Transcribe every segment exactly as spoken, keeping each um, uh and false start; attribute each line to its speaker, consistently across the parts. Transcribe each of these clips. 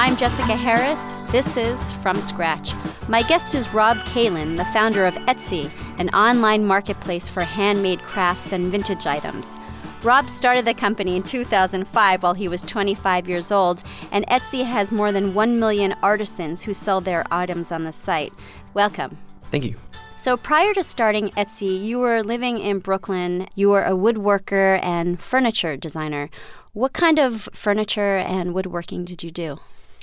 Speaker 1: I'm Jessica Harris. This is From Scratch. My guest is Rob Kalin, the founder of Etsy, an online marketplace for handmade crafts and vintage items. Rob started the company in two thousand five while he was twenty-five years old, and Etsy has more than one million artisans who sell their items on the site. Welcome.
Speaker 2: Thank you.
Speaker 1: So prior to starting Etsy, you were living in Brooklyn. You were a woodworker and furniture designer. What kind of furniture and woodworking did you do?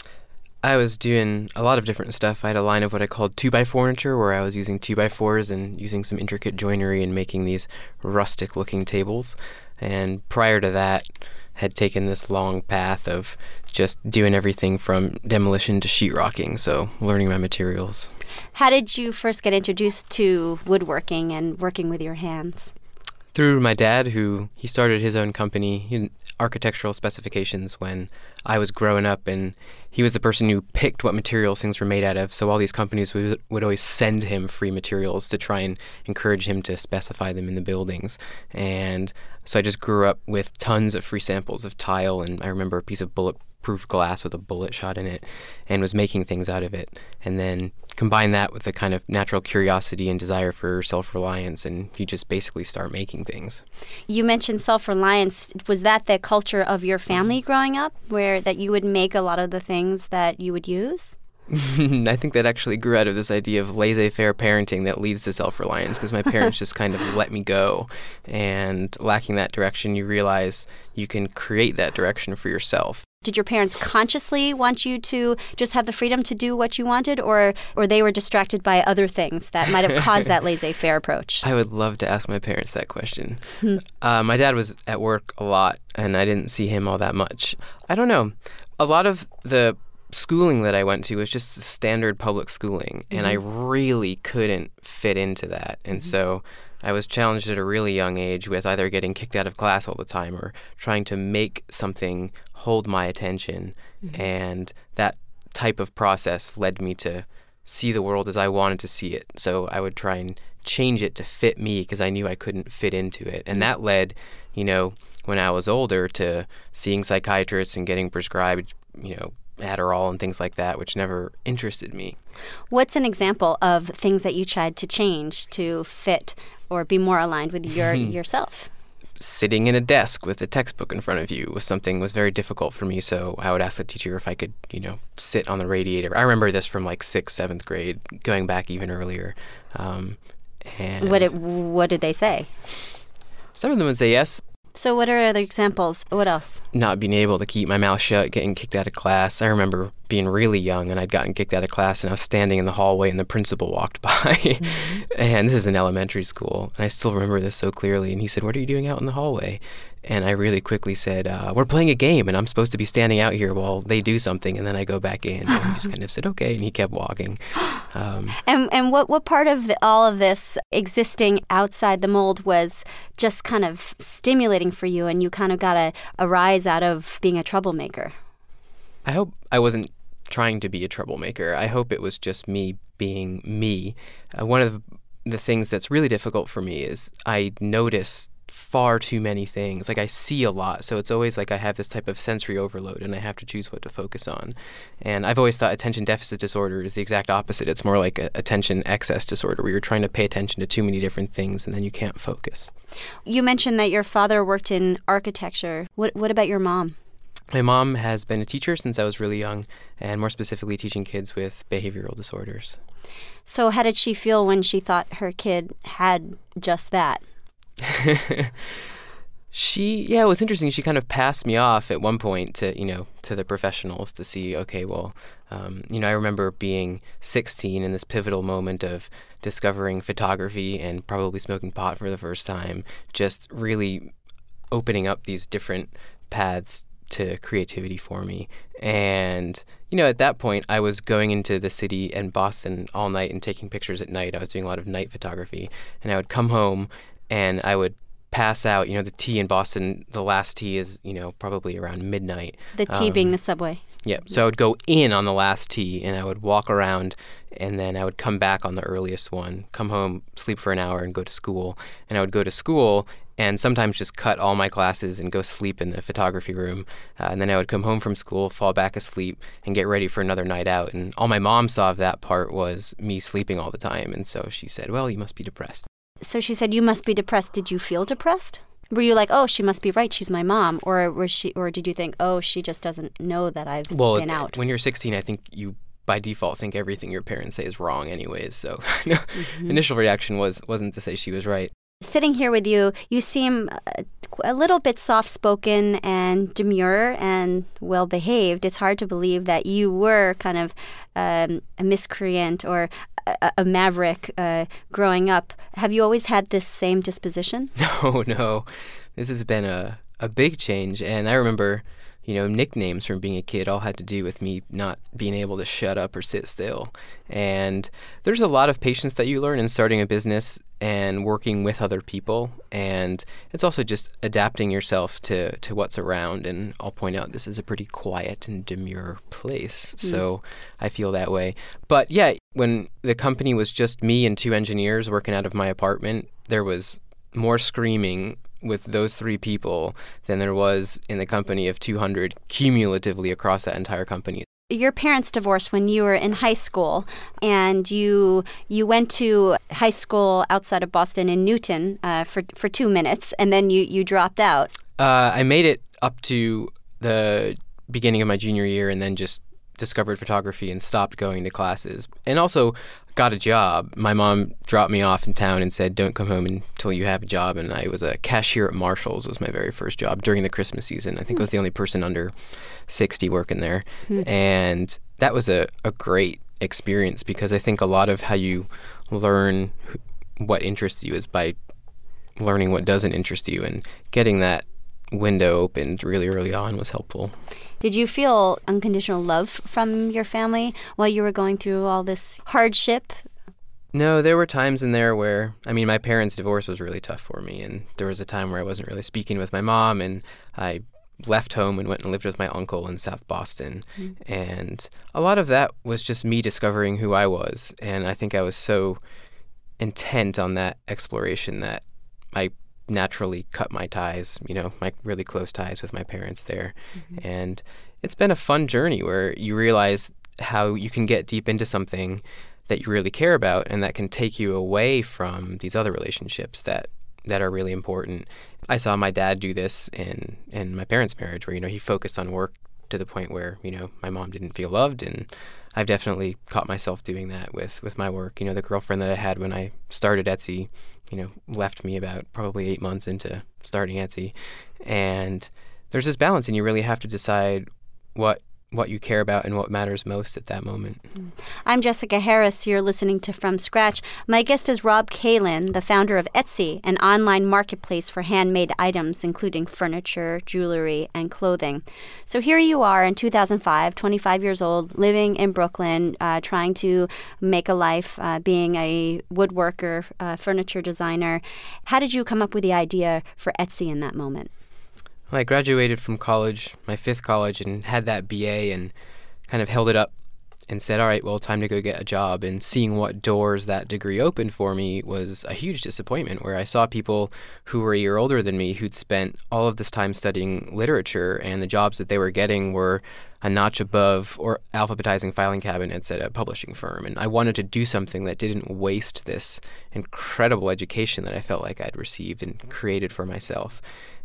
Speaker 2: I was doing a lot of different stuff. I had a line of what I called two-by-four furniture, where I was using two-by-fours and using some intricate joinery and making these rustic-looking tables. And prior to that, had taken this long path of just doing everything from demolition to sheetrocking, so learning my materials.
Speaker 1: How did you first get introduced to woodworking and working with your hands?
Speaker 2: Through my dad, who he started his own company in architectural specifications when I was growing up, and he was the person who picked what materials things were made out of, so all these companies would, would always send him free materials to try and encourage him to specify them in the buildings. And so I just grew up with tons of free samples of tile, and I remember a piece of bulletproof glass with a bullet shot in it, and was making things out of it. And then combine that with the kind of natural curiosity and desire for self-reliance, and you just basically start making things.
Speaker 1: You mentioned self-reliance. Was that the culture of your family growing up, where that you would make a lot of the things that you would use?
Speaker 2: I think that actually grew out of this idea of laissez-faire parenting that leads to self-reliance, because my parents just kind of let me go. And lacking that direction, you realize you can create that direction for yourself.
Speaker 1: Did your parents consciously want you to just have the freedom to do what you wanted, or or they were distracted by other things that might have caused that laissez-faire approach?
Speaker 2: I would love to ask my parents that question. uh, my dad was at work a lot, and I didn't see him all that much. I don't know. A lot of the schooling that I went to was just standard public schooling, and mm-hmm. I really couldn't fit into that. And mm-hmm. so I was challenged at a really young age with either getting kicked out of class all the time or trying to make something hold my attention. Mm-hmm. And that type of process led me to see the world as I wanted to see it. So I would try and change it to fit me because I knew I couldn't fit into it. And that led, you know, when I was older to seeing psychiatrists and getting prescribed, you know, Adderall and things like that, which never interested me.
Speaker 1: What's an example of things that you tried to change to fit or be more aligned with your yourself?
Speaker 2: Sitting in a desk with a textbook in front of you was something was very difficult for me, so I would ask the teacher if I could, you know, sit on the radiator. I remember this from like sixth, seventh grade, going back even earlier. Um, and
Speaker 1: what it, what did they say?
Speaker 2: Some of them would say yes.
Speaker 1: So what are other examples? What else?
Speaker 2: Not being able to keep my mouth shut, getting kicked out of class. I remember being really young and I'd gotten kicked out of class and I was standing in the hallway and the principal walked by. Mm-hmm. And this is in elementary school. And I still remember this so clearly. And he said, "What are you doing out in the hallway?" And I really quickly said, uh, "We're playing a game and I'm supposed to be standing out here while they do something." And then I go back in. And he just kind of said, "Okay." And he kept walking. Um,
Speaker 1: and and what, what part of the, all of this existing outside the mold was just kind of stimulating for you, and you kind of got a, a rise out of being a troublemaker?
Speaker 2: I hope I wasn't trying to be a troublemaker. I hope it was just me being me. Uh, one of the things that's really difficult for me is I notice far too many things. Like I see a lot, so it's always like I have this type of sensory overload and I have to choose what to focus on. And I've always thought attention deficit disorder is the exact opposite. It's more like a attention excess disorder where you're trying to pay attention to too many different things and then you can't focus.
Speaker 1: You mentioned that your father worked in architecture. What what about your mom?
Speaker 2: My mom has been a teacher since I was really young, and more specifically teaching kids with behavioral disorders.
Speaker 1: So how did she feel when she thought her kid had just that?
Speaker 2: She, yeah, it was interesting. She kind of passed me off at one point to, you know, to the professionals to see, okay, well, um, you know, I remember being sixteen in this pivotal moment of discovering photography and probably smoking pot for the first time, just really opening up these different paths to creativity for me. And, you know, at that point, I was going into the city and Boston all night and taking pictures at night. I was doing a lot of night photography. And I would come home and I would pass out. You know, the T in Boston, the last T is, you know, probably around midnight.
Speaker 1: The T um, being the subway.
Speaker 2: Yeah. So I would go in on the last T and I would walk around and then I would come back on the earliest one, come home, sleep for an hour and go to school. And I would go to school and sometimes just cut all my classes and go sleep in the photography room. Uh, and then I would come home from school, fall back asleep, and get ready for another night out. And all my mom saw of that part was me sleeping all the time. And so she said, well, you must be depressed.
Speaker 1: So she said, you must be depressed. Did you feel depressed? Were you like, oh, she must be right, she's my mom? Or was she, or did you think, oh, she just doesn't know that I've
Speaker 2: well,
Speaker 1: been out?
Speaker 2: When you're sixteen, I think you by default think everything your parents say is wrong anyways. So mm-hmm. Initial reaction was, wasn't to say she was right.
Speaker 1: Sitting here with you, you seem a, a little bit soft-spoken and demure and well-behaved. It's hard to believe that you were kind of um, a miscreant or a, a maverick uh, growing up. Have you always had this same disposition?
Speaker 2: No, no. This has been a, a big change. And I remember, you know, nicknames from being a kid all had to do with me not being able to shut up or sit still. And there's a lot of patience that you learn in starting a business and working with other people. And it's also just adapting yourself to, to what's around. And I'll point out this is a pretty quiet and demure place. Mm. So I feel that way. But yeah, when the company was just me and two engineers working out of my apartment, there was more screaming with those three people than there was in the company of two hundred cumulatively across that entire company.
Speaker 1: Your parents divorced when you were in high school, and you you went to high school outside of Boston in Newton uh, for for two minutes, and then you, you dropped out.
Speaker 2: Uh, I made it up to the beginning of my junior year and then just discovered photography and stopped going to classes. And also got a job. My mom dropped me off in town and said, don't come home until you have a job. And I was a cashier at Marshall's was my very first job during the Christmas season. I think mm. I was the only person under sixty working there. Mm. And that was a, a great experience because I think a lot of how you learn what interests you is by learning what doesn't interest you, and getting that window opened really early on was helpful.
Speaker 1: Did you feel unconditional love from your family while you were going through all this hardship?
Speaker 2: No, there were times in there where, I mean, my parents' divorce was really tough for me, and there was a time where I wasn't really speaking with my mom, and I left home and went and lived with my uncle in South Boston. Mm-hmm. And a lot of that was just me discovering who I was, and I think I was so intent on that exploration that I naturally cut my ties, you know, my really close ties with my parents there. Mm-hmm. And it's been a fun journey where you realize how you can get deep into something that you really care about, and that can take you away from these other relationships that, that are really important. I saw my dad do this in, in my parents' marriage where, you know, he focused on work to the point where, you know, my mom didn't feel loved, and I've definitely caught myself doing that with, with my work. You know, the girlfriend that I had when I started Etsy, you know, left me about probably eight months into starting Etsy. And there's this balance, and you really have to decide what what you care about and what matters most at that moment.
Speaker 1: I'm Jessica Harris. You're listening to From Scratch. My guest is Rob Kalin, the founder of Etsy, an online marketplace for handmade items, including furniture, jewelry, and clothing. So here you are in two thousand five, twenty-five years old, living in Brooklyn, uh, trying to make a life, uh, being a woodworker, uh, furniture designer. How did you come up with the idea for Etsy in that moment?
Speaker 2: Well, I graduated from college, my fifth college, and had that B A and kind of held it up and said, all right, well, time to go get a job. And seeing what doors that degree opened for me was a huge disappointment, where I saw people who were a year older than me who'd spent all of this time studying literature, and the jobs that they were getting were a notch above or alphabetizing filing cabinets at a publishing firm. And I wanted to do something that didn't waste this incredible education that I felt like I'd received and created for myself.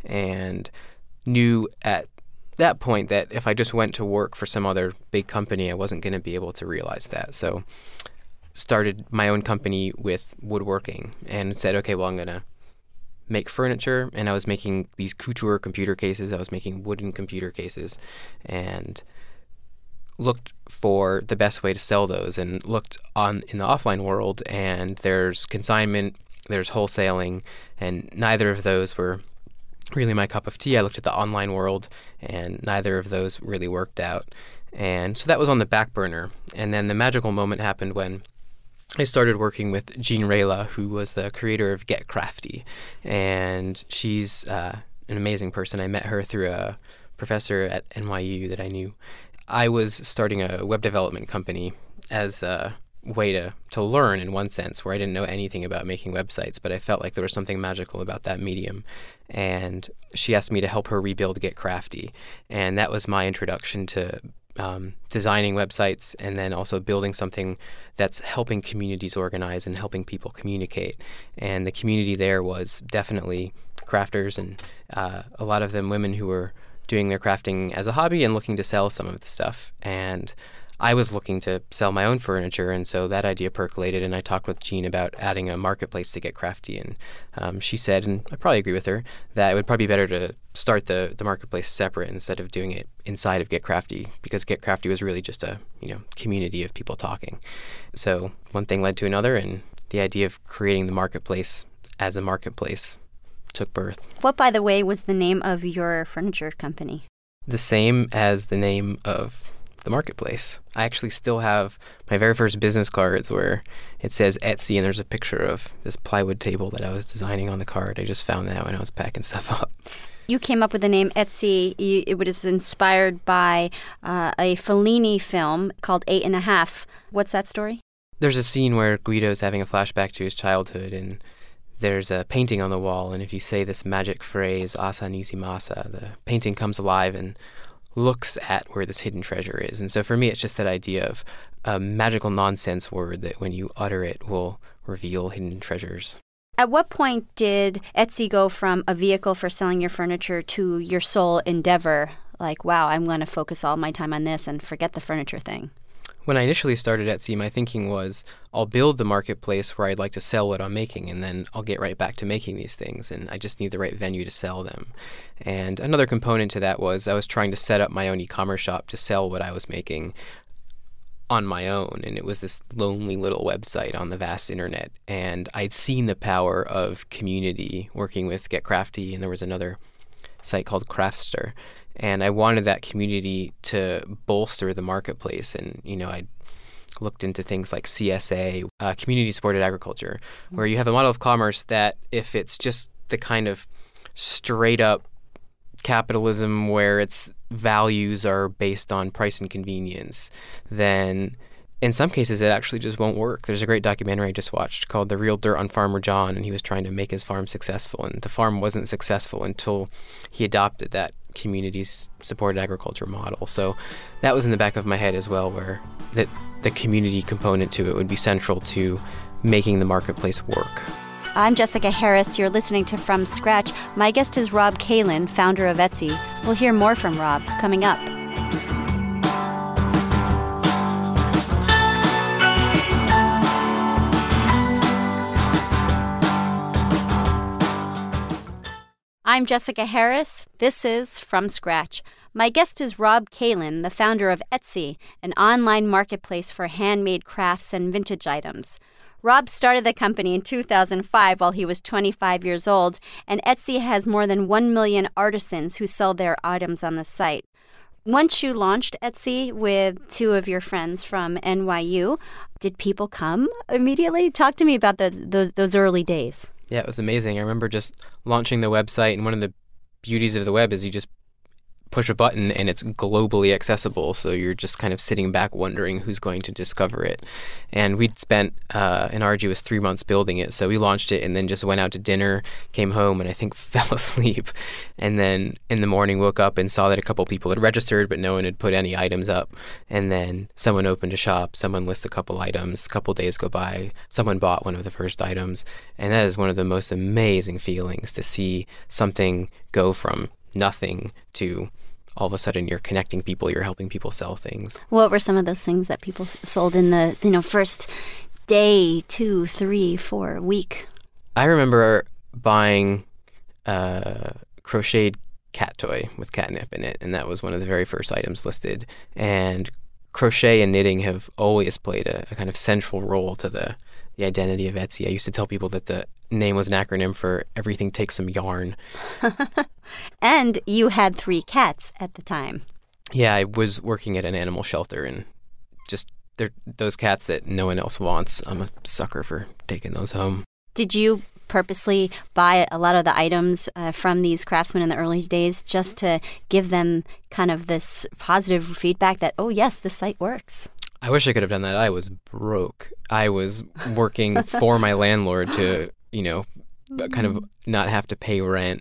Speaker 2: And knew at that point that if I just went to work for some other big company, I wasn't going to be able to realize that. So started my own company with woodworking and said, okay, well, I'm going to make furniture. And I was making these couture computer cases. I was making wooden computer cases, and looked for the best way to sell those, and looked on in the offline world, and there's consignment, there's wholesaling, and neither of those were really my cup of tea. I looked at the online world, and neither of those really worked out. And so that was on the back burner. And then the magical moment happened when I started working with Jean Rayla, who was the creator of Get Crafty. And she's uh, an amazing person. I met her through a professor at N Y U that I knew. I was starting a web development company as uh, way to, to learn in one sense, where I didn't know anything about making websites, but I felt like there was something magical about that medium. And she asked me to help her rebuild Get Crafty. And that was my introduction to um, designing websites and then also building something that's helping communities organize and helping people communicate. And the community there was definitely crafters and uh, a lot of them women who were doing their crafting as a hobby and looking to sell some of the stuff. And I was looking to sell my own furniture, and so that idea percolated, and I talked with Jean about adding a marketplace to Get Crafty, and um, she said, and I probably agree with her, that it would probably be better to start the, the marketplace separate instead of doing it inside of Get Crafty, because Get Crafty was really just a you know community of people talking. So one thing led to another, and the idea of creating the marketplace as a marketplace took birth.
Speaker 1: What, by the way, was the name of your furniture company?
Speaker 2: The same as the name of the marketplace. I actually still have my very first business cards where it says Etsy and there's a picture of this plywood table that I was designing on the card. I just found that when I was packing stuff up.
Speaker 1: You came up with the name Etsy. You, it was inspired by uh, a Fellini film called Eight and a Half. What's that story?
Speaker 2: There's a scene where Guido's having a flashback to his childhood, and there's a painting on the wall, and if you say this magic phrase, Asa Nishimasa, the painting comes alive and looks at where this hidden treasure is. And so for me, it's just that idea of a magical nonsense word that when you utter it will reveal hidden treasures.
Speaker 1: At what point did Etsy go from a vehicle for selling your furniture to your sole endeavor? Like, wow, I'm going to focus all my time on this and forget the furniture thing.
Speaker 2: When I initially started Etsy, my thinking was I'll build the marketplace where I'd like to sell what I'm making, and then I'll get right back to making these things, and I just need the right venue to sell them. And another component to that was I was trying to set up my own e-commerce shop to sell what I was making on my own, and it was this lonely little website on the vast internet. And I'd seen the power of community working with Get Crafty, and there was another site called Craftster. And I wanted that community to bolster the marketplace. And, you know, I looked into things like C S A, uh, community-supported agriculture, where you have a model of commerce that if it's just the kind of straight-up capitalism where its values are based on price and convenience, then in some cases it actually just won't work. There's a great documentary I just watched called The Real Dirt on Farmer John, and he was trying to make his farm successful. And the farm wasn't successful until he adopted that communities supported agriculture model. So that was in the back of my head as well, where that the community component to it would be central to making the marketplace work.
Speaker 1: I'm Jessica Harris. You're listening to From Scratch. My guest is Rob Kalin, founder of Etsy. We'll hear more from Rob coming up. I'm Jessica Harris. This is From Scratch. My guest is Rob Kalin, the founder of Etsy, an online marketplace for handmade crafts and vintage items. Rob started the company in two thousand five while he was twenty-five years old, and Etsy has more than one million artisans who sell their items on the site. Once you launched Etsy with two of your friends from N Y U, did people come immediately? Talk to me about the, the, those early days.
Speaker 2: Yeah, it was amazing. I remember just launching the website, and one of the beauties of the web is you just push a button and it's globally accessible. So you're just kind of sitting back wondering who's going to discover it. And we'd spent uh, an arduous three months building it. So we launched it and then just went out to dinner, came home, and I think fell asleep. And then in the morning woke up and saw that a couple people had registered, but no one had put any items up. And then someone opened a shop, someone listed a couple items, a couple days go by, someone bought one of the first items. And that is one of the most amazing feelings, to see something go from nothing to all of a sudden you're connecting people, you're helping people sell things.
Speaker 1: What were some of those things that people sold in the you know first day, two, three, four week?
Speaker 2: I remember buying a crocheted cat toy with catnip in it, and that was one of the very first items listed. And crochet and knitting have always played a, a kind of central role to the the identity of Etsy. I used to tell people that the name was an acronym for Everything Takes Some Yarn.
Speaker 1: And you had three cats at the time.
Speaker 2: Yeah, I was working at an animal shelter, and just they're those cats that no one else wants. I'm a sucker for taking those home.
Speaker 1: Did you purposely buy a lot of the items uh, from these craftsmen in the early days just to give them kind of this positive feedback that, oh, yes, the site works?
Speaker 2: I wish I could have done that. I was broke. I was working for my landlord to, you know, kind of not have to pay rent,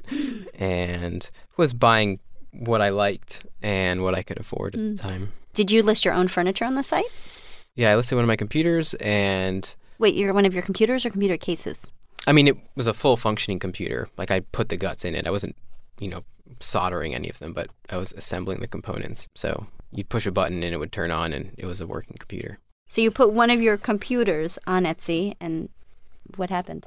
Speaker 2: and was buying what I liked and what I could afford at mm. the time.
Speaker 1: Did you list your own furniture on the site?
Speaker 2: Yeah, I listed one of my computers and...
Speaker 1: Wait, you're one of your computers or computer cases?
Speaker 2: I mean, it was a full functioning computer. Like, I put the guts in it. I wasn't, you know, soldering any of them, but I was assembling the components. So you'd push a button and it would turn on, and it was a working computer. So
Speaker 1: you put one of your computers on Etsy, and what happened?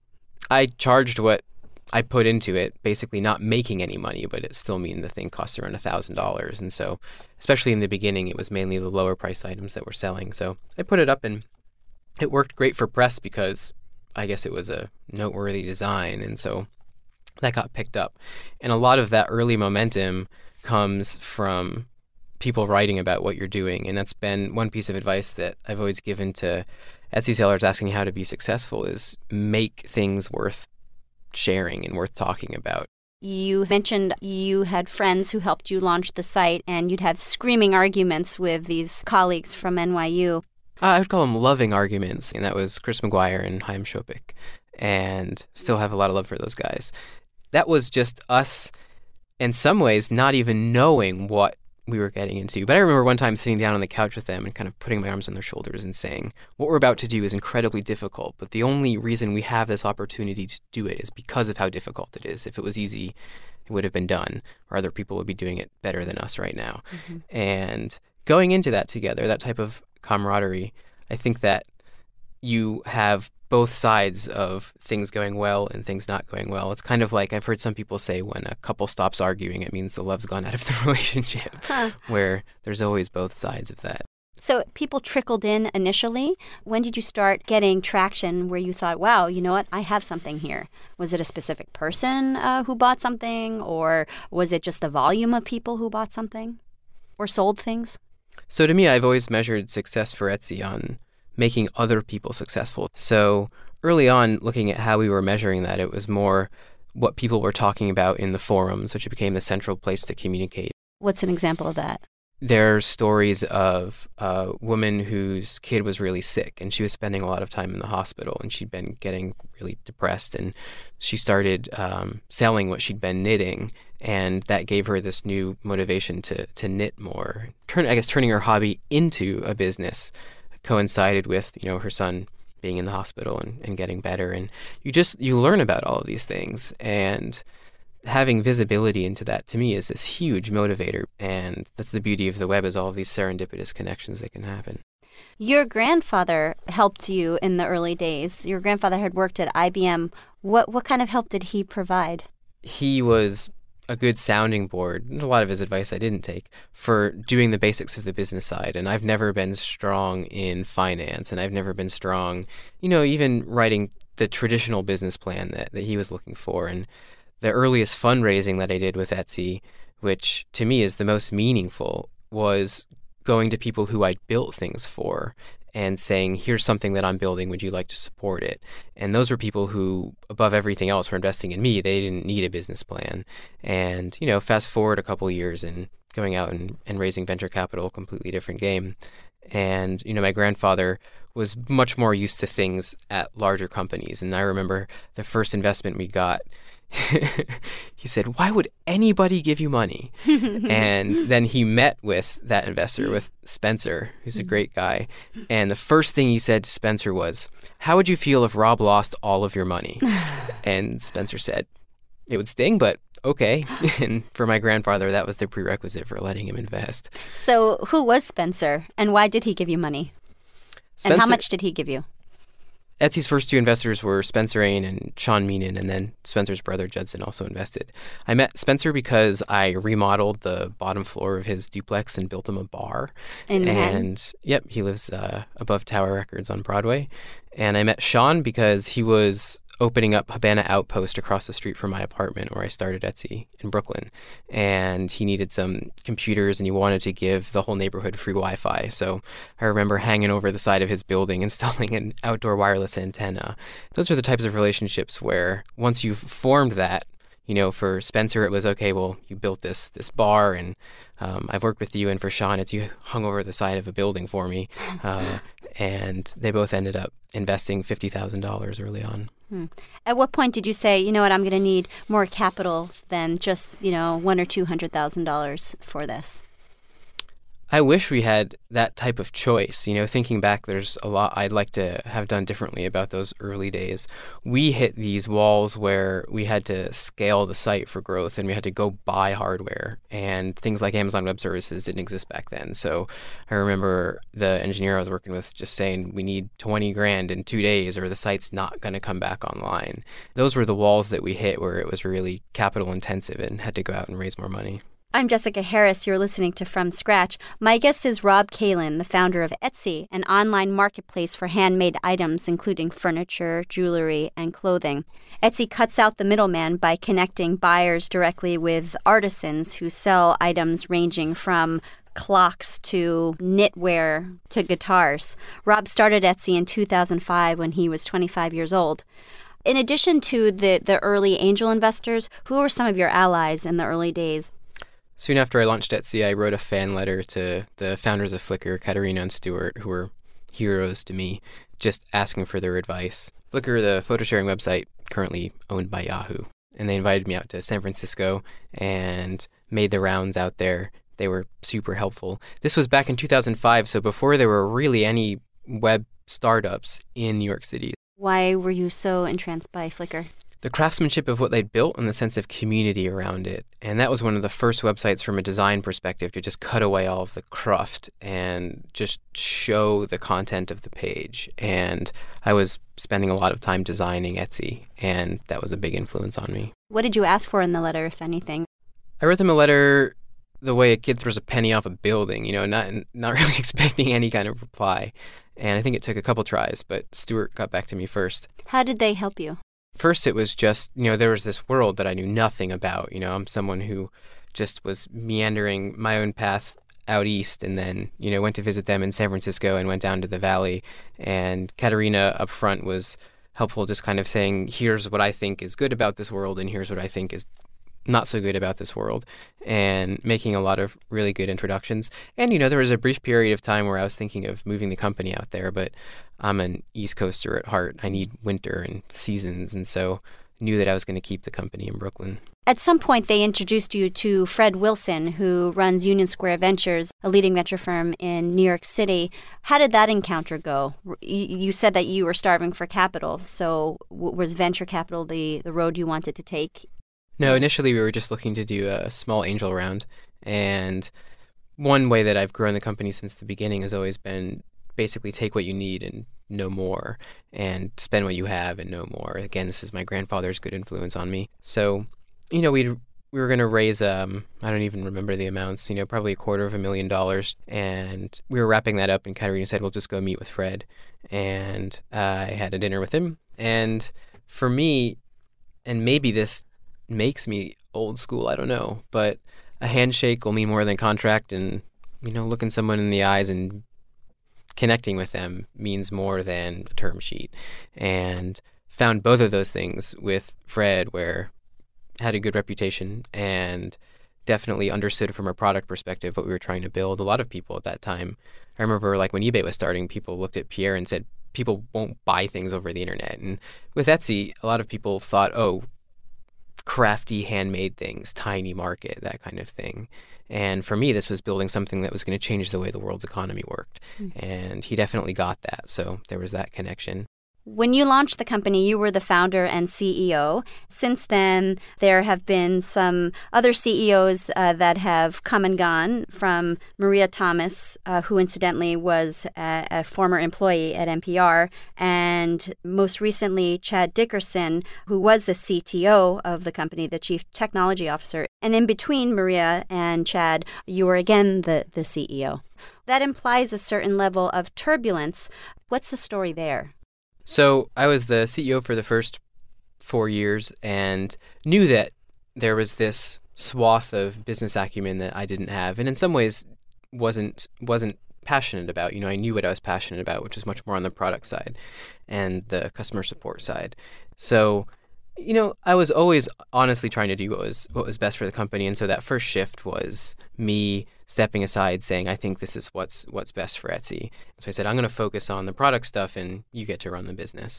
Speaker 2: I charged what I put into it, basically not making any money, but it still mean the thing costs around one thousand dollars. And so, especially in the beginning, it was mainly the lower price items that were selling. So I put it up, and it worked great for press because I guess it was a noteworthy design. And so that got picked up. And a lot of that early momentum comes from people writing about what you're doing. And that's been one piece of advice that I've always given to Etsy sellers asking how to be successful is make things worth sharing and worth talking about.
Speaker 1: You mentioned you had friends who helped you launch the site, and you'd have screaming arguments with these colleagues from N Y U.
Speaker 2: Uh, I would call them loving arguments, and that was Chris McGuire and Chaim Shopik, and still have a lot of love for those guys. That was just us, in some ways, not even knowing what we were getting into. But I remember one time sitting down on the couch with them and kind of putting my arms on their shoulders and saying, what we're about to do is incredibly difficult, but the only reason we have this opportunity to do it is because of how difficult it is. If it was easy, it would have been done, or other people would be doing it better than us right now. Mm-hmm. And going into that together, that type of camaraderie, I think that you have both sides of things going well and things not going well. It's kind of like I've heard some people say when a couple stops arguing, it means the love's gone out of the relationship, huh. where there's always both sides of that.
Speaker 1: So people trickled in initially. When did you start getting traction where you thought, wow, you know what, I have something here? Was it a specific person uh, who bought something, or was it just the volume of people who bought something or sold things?
Speaker 2: So to me, I've always measured success for Etsy on making other people successful. So early on, looking at how we were measuring that, it was more what people were talking about in the forums, which became the central place to communicate.
Speaker 1: What's an example of that?
Speaker 2: There's stories of a woman whose kid was really sick, and she was spending a lot of time in the hospital, and she'd been getting really depressed, and she started um, selling what she'd been knitting, and that gave her this new motivation to to knit more. Turn, I guess turning her hobby into a business coincided with, you know, her son being in the hospital and, and getting better. And you just, you learn about all of these things, and having visibility into that to me is this huge motivator. And that's the beauty of the web, is all of these serendipitous connections that can happen.
Speaker 1: Your grandfather helped you in the early days. Your grandfather had worked at I B M. What what kind of help did he provide?
Speaker 2: He was a good sounding board, and a lot of his advice I didn't take, for doing the basics of the business side. And I've never been strong in finance, and I've never been strong, you know, even writing the traditional business plan that, that he was looking for. And the earliest fundraising that I did with Etsy, which to me is the most meaningful, was going to people who I'd built things for and saying, here's something that I'm building, would you like to support it? And those were people who, above everything else, were investing in me. They didn't need a business plan. And, you know, fast forward a couple of years and going out and, and raising venture capital, completely different game. And, you know, my grandfather was much more used to things at larger companies. And I remember the first investment we got, he said, why would anybody give you money? And then he met with that investor, with Spencer, who's a great guy. And the first thing he said to Spencer was, how would you feel if Rob lost all of your money? And Spencer said, it would sting, but okay. And for my grandfather, that was the prerequisite for letting him invest.
Speaker 1: So who was Spencer, and why did he give you money? Spencer, and how much did he give you?
Speaker 2: Etsy's first two investors were Spencer Ain and Sean Meenan, and then Spencer's brother Judson also invested. I met Spencer because I remodeled the bottom floor of his duplex and built him a bar.
Speaker 1: In Manhattan?
Speaker 2: And yep, he lives uh, above Tower Records on Broadway. And I met Sean because he was opening up Habana Outpost across the street from my apartment where I started Etsy in Brooklyn. And he needed some computers, and he wanted to give the whole neighborhood free Wi-Fi. So I remember hanging over the side of his building, installing an outdoor wireless antenna. Those are the types of relationships where once you've formed that, You know, for Spencer, it was, okay, well, you built this this bar, and um, I've worked with you. And for Sean, it's you hung over the side of a building for me. Uh, and they both ended up investing fifty thousand dollars early on.
Speaker 1: Hmm. At what point did you say, you know what, I'm going to need more capital than just, you know, one or two hundred thousand dollars for this?
Speaker 2: I wish we had that type of choice. You know, thinking back, there's a lot I'd like to have done differently about those early days. We hit these walls where we had to scale the site for growth, and we had to go buy hardware, and things like Amazon Web Services didn't exist back then. So I remember the engineer I was working with just saying, we need twenty grand in two days or the site's not going to come back online. Those were the walls that we hit where it was really capital intensive and had to go out and raise more money.
Speaker 1: I'm Jessica Harris. You're listening to From Scratch. My guest is Rob Cailin, the founder of Etsy, an online marketplace for handmade items, including furniture, jewelry, and clothing. Etsy cuts out the middleman by connecting buyers directly with artisans who sell items ranging from clocks to knitwear to guitars. Rob started Etsy in two thousand five when he was twenty-five years old. In addition to the, the early angel investors, who were some of your allies in the early days?
Speaker 2: Soon after I launched Etsy, I wrote a fan letter to the founders of Flickr, Katerina and Stuart, who were heroes to me, just asking for their advice. Flickr, the photo sharing website, currently owned by Yahoo. And they invited me out to San Francisco and made the rounds out there. They were super helpful. This was back in two thousand five, so before there were really any web startups in New York City.
Speaker 1: Why were you so entranced by Flickr?
Speaker 2: The craftsmanship of what they'd built and the sense of community around it. And that was one of the first websites from a design perspective to just cut away all of the cruft and just show the content of the page. And I was spending a lot of time designing Etsy, and that was a big influence on me.
Speaker 1: What did you ask for in the letter, if anything?
Speaker 2: I wrote them a letter the way a kid throws a penny off a building, you know, not not really expecting any kind of reply. And I think it took a couple tries, but Stuart got back to me first.
Speaker 1: How did they help you?
Speaker 2: First, it was just, you know, there was this world that I knew nothing about. You know, I'm someone who just was meandering my own path out east, and then, you know, went to visit them in San Francisco and went down to the valley. And Katerina up front was helpful, just kind of saying, here's what I think is good about this world, and here's what I think is not so good about this world, and making a lot of really good introductions. And, you know, there was a brief period of time where I was thinking of moving the company out there, but I'm an East Coaster at heart. I need winter and seasons, and so knew that I was going to keep the company in Brooklyn.
Speaker 1: At some point, they introduced you to Fred Wilson, who runs Union Square Ventures, a leading venture firm in New York City. How did that encounter go? You said that you were starving for capital, so was venture capital the, the road you wanted to take?
Speaker 2: No, initially we were just looking to do a small angel round. And one way that I've grown the company since the beginning has always been basically take what you need and no more, and spend what you have and no more. Again, this is my grandfather's good influence on me. So, you know, we we were going to raise, um, I don't even remember the amounts, you know, probably a quarter of a million dollars. And we were wrapping that up, and Katerina said, we'll just go meet with Fred. And uh, I had a dinner with him. And for me, and maybe this makes me old school, I don't know, but a handshake will mean more than a contract, and, you know, looking someone in the eyes and connecting with them means more than a term sheet. And found both of those things with Fred, where had a good reputation and definitely understood from a product perspective what we were trying to build. A lot of people at that time, I remember like when eBay was starting, people looked at Pierre and said, people won't buy things over the internet. And with Etsy, a lot of people thought, oh, crafty handmade things, tiny market, that kind of thing. And for me, this was building something that was going to change the way the world's economy worked. Mm-hmm. And he definitely got that. So there was that connection.
Speaker 1: When you launched the company, you were the founder and C E O. Since then, there have been some other C E Os uh, that have come and gone, from Maria Thomas, uh, who incidentally was a, a former employee at N P R, and most recently Chad Dickerson, who was the C T O of the company, the Chief Technology Officer. And in between Maria and Chad, you were again the, the C E O. That implies a certain level of turbulence. What's the story there?
Speaker 2: So I was the C E O for the first four years and knew that there was this swath of business acumen that I didn't have, and in some ways wasn't wasn't passionate about. You know, I knew what I was passionate about, which is much more on the product side and the customer support side. So You know, I was always honestly trying to do what was what was best for the company, and so that first shift was me stepping aside, saying, "I think this is what's what's best for Etsy." So I said, "I'm going to focus on the product stuff, and you get to run the business."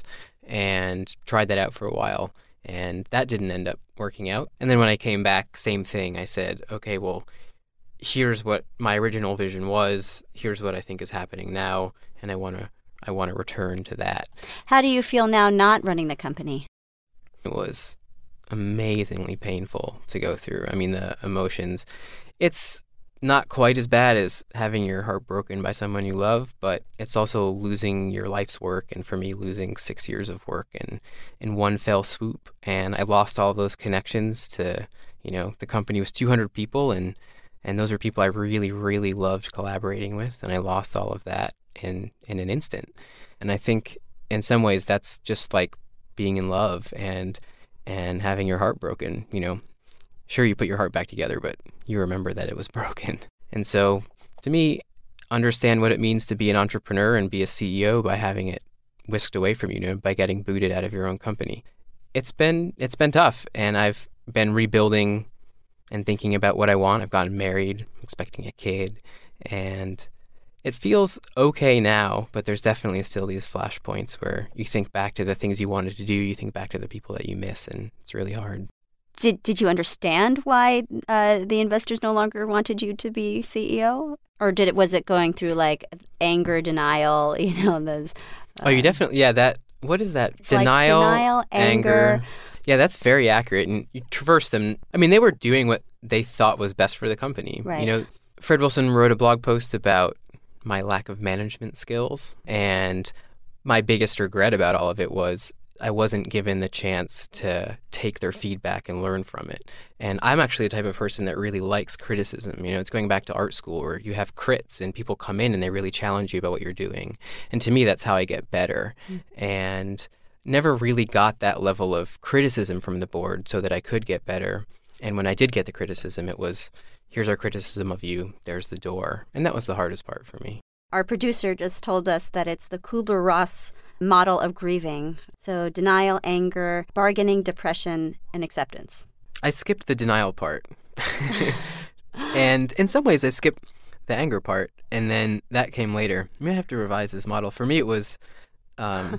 Speaker 2: And tried that out for a while, and that didn't end up working out. And then when I came back, same thing. I said, "Okay, well, here's what my original vision was. Here's what I think is happening now, and I want to I want to return to that."
Speaker 1: How do you feel now not running the company?
Speaker 2: It was amazingly painful to go through. I mean, the emotions. It's not quite as bad as having your heart broken by someone you love, but it's also losing your life's work, and for me, losing six years of work in, in one fell swoop. And I lost all of those connections to, you know, the company was two hundred people, and, and those are people I really, really loved collaborating with, and I lost all of that in, in an instant. And I think in some ways that's just like being in love and and having your heart broken. You know, sure, you put your heart back together, but you remember that it was broken. And so to me, understand what it means to be an entrepreneur and be a C E O by having it whisked away from you, you know, by getting booted out of your own company. It's been it's been tough, and I've been rebuilding and thinking about what I want. I've gotten married, expecting a kid, and it feels okay now, but there's definitely still these flashpoints where you think back to the things you wanted to do, you think back to the people that you miss, and it's really hard.
Speaker 1: Did Did you understand why uh, the investors no longer wanted you to be C E O, or did it was it going through like anger, denial? You know, those. Uh,
Speaker 2: oh, you definitely yeah. That what is that?
Speaker 1: It's
Speaker 2: Denial,
Speaker 1: like denial, anger.
Speaker 2: anger. Yeah, that's very accurate, and you traverse them. I mean, they were doing what they thought was best for the company.
Speaker 1: Right.
Speaker 2: You know, Fred Wilson wrote a blog post about my lack of management skills, and my biggest regret about all of it was I wasn't given the chance to take their feedback and learn from it. And I'm actually the type of person that really likes criticism. You know, it's going back to art school where you have crits and people come in and they really challenge you about what you're doing. And to me, that's how I get better. Mm. And never really got that level of criticism from the board so that I could get better. And when I did get the criticism, it was, here's our criticism of you, there's the door. And that was the hardest part for me.
Speaker 1: Our producer just told us that it's the Kubler-Ross model of grieving. So denial, anger, bargaining, depression, and acceptance.
Speaker 2: I skipped the denial part. And in some ways, I skipped the anger part. And then that came later. I may have to revise this model. For me, it was, um,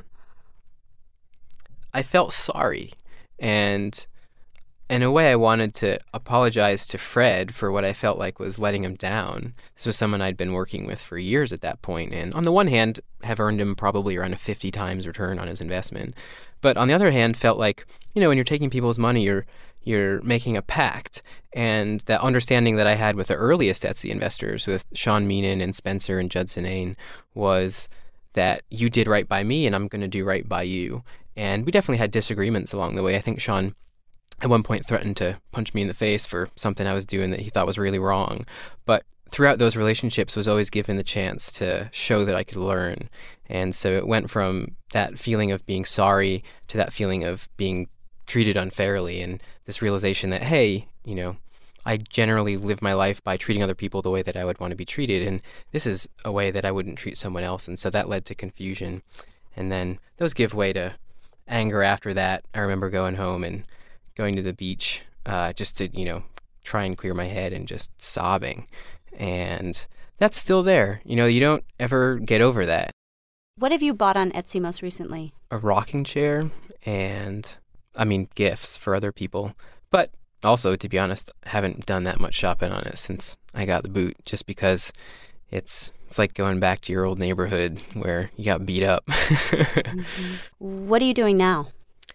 Speaker 2: I felt sorry. And in a way, I wanted to apologize to Fred for what I felt like was letting him down. This was someone I'd been working with for years at that point, and on the one hand, have earned him probably around a fifty times return on his investment. But on the other hand, felt like, you know, when you're taking people's money, you're you're making a pact. And that understanding that I had with the earliest Etsy investors, with Sean Meenan and Spencer and Judson Ain, was that you did right by me, and I'm going to do right by you. And we definitely had disagreements along the way. I think Sean at one point threatened to punch me in the face for something I was doing that he thought was really wrong. But throughout those relationships was always given the chance to show that I could learn. And so it went from that feeling of being sorry to that feeling of being treated unfairly, and this realization that, hey, you know, I generally live my life by treating other people the way that I would want to be treated, and this is a way that I wouldn't treat someone else. And so that led to confusion. And then those give way to anger after that. I remember going home and going to the beach uh, just to, you know, try and clear my head and just sobbing. And that's still there. You know, you don't ever get over that.
Speaker 1: What have you bought on Etsy most recently?
Speaker 2: A rocking chair and, I mean, gifts for other people. But also, to be honest, I haven't done that much shopping on it since I got the boot, just because it's it's like going back to your old neighborhood where you got beat up.
Speaker 1: Mm-hmm. What are you doing now?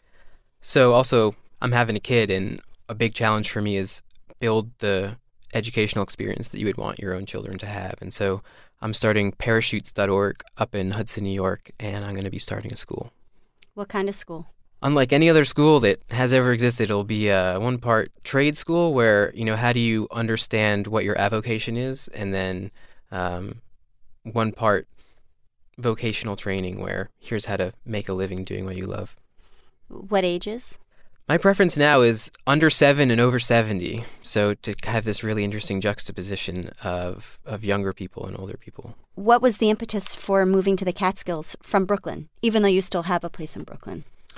Speaker 2: So also, I'm having a kid, and a big challenge for me is build the educational experience that you would want your own children to have. And so I'm starting parachutes dot org up in Hudson, New York, and I'm going to be starting a school.
Speaker 1: What kind of school?
Speaker 2: Unlike any other school that has ever existed, it'll be uh, one part trade school where, you know, how do you understand what your avocation is, and then um, one part vocational training where here's how to make a living doing what you love.
Speaker 1: What ages?
Speaker 2: My preference now is under seven and over seventy, so to have this really interesting juxtaposition of, of younger people and older people.
Speaker 1: What was the impetus for moving to the Catskills from Brooklyn, even though you still have a place in Brooklyn?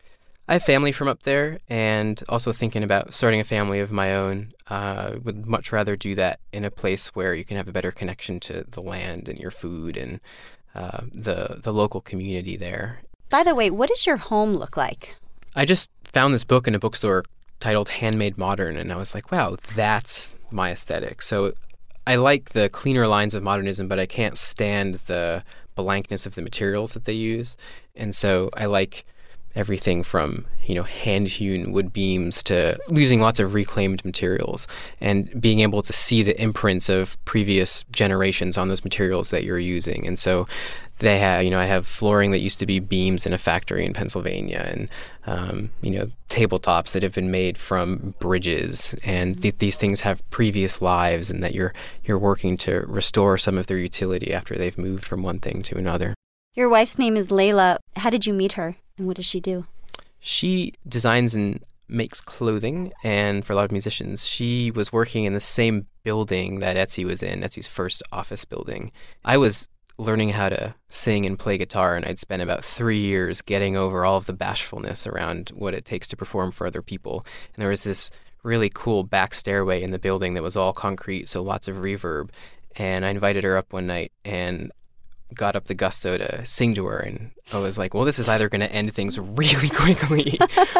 Speaker 2: I have family from up there, and also thinking about starting a family of my own. Uh, would much rather do that in a place where you can have a better connection to the land and your food and uh, the the local community there.
Speaker 1: By the way, what does your home look like?
Speaker 2: I just found this book in a bookstore titled Handmade Modern, and I was like, wow, that's my aesthetic. So I like the cleaner lines of modernism, but I can't stand the blankness of the materials that they use. And so I like everything from, you know, hand-hewn wood beams to using lots of reclaimed materials and being able to see the imprints of previous generations on those materials that you're using. And so they have, you know, I have flooring that used to be beams in a factory in Pennsylvania, and, um, you know, tabletops that have been made from bridges. And th- these things have previous lives, and that you're you're working to restore some of their utility after they've moved from one thing to another.
Speaker 1: Your wife's name is Layla. How did you meet her, and what does she do?
Speaker 2: She designs and makes clothing, and for a lot of musicians. She was working in the same building that Etsy was in, Etsy's first office building. I was learning how to sing and play guitar, and I'd spent about three years getting over all of the bashfulness around what it takes to perform for other people. And there was this really cool back stairway in the building that was all concrete, so lots of reverb. And I invited her up one night and got up the gusto to sing to her, and I was like, well, this is either going to end things really quickly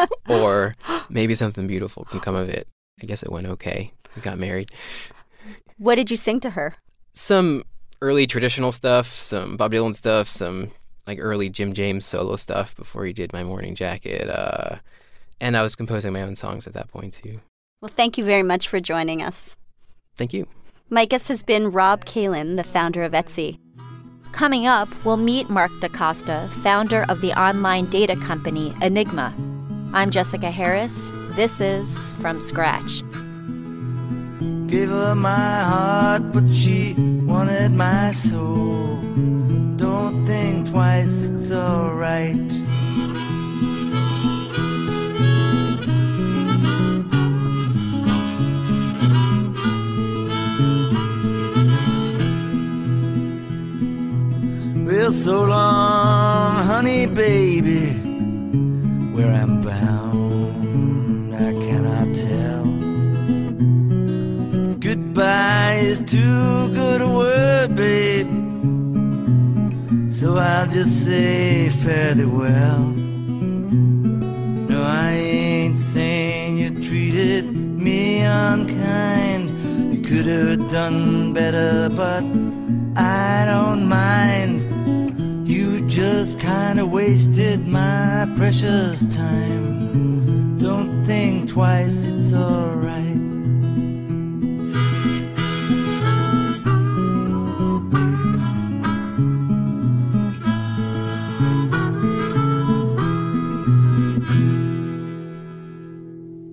Speaker 2: or maybe something beautiful can come of it. I guess it went okay. We got married.
Speaker 1: What did you sing to her?
Speaker 2: Some early traditional stuff, some Bob Dylan stuff, some like early Jim James solo stuff before he did My Morning Jacket. Uh, and I was composing my own songs at that point too.
Speaker 1: Well, thank you very much for joining us.
Speaker 2: Thank you.
Speaker 1: My guest has been Rob Kalin, the founder of Etsy. Coming up, we'll meet Mark DaCosta, founder of the online data company Enigma. I'm Jessica Harris. This is From Scratch.
Speaker 3: Gave her my heart, but she wanted my soul. Don't think twice, it's alright. Well, so long, honey, baby, where I'm bound, I cannot tell. Goodbye is too good a word, babe, so I'll just say fare thee well. No, I ain't saying you treated me unkind. You could have done better, but I don't mind. You just kinda wasted my precious time. Don't think twice, it's alright.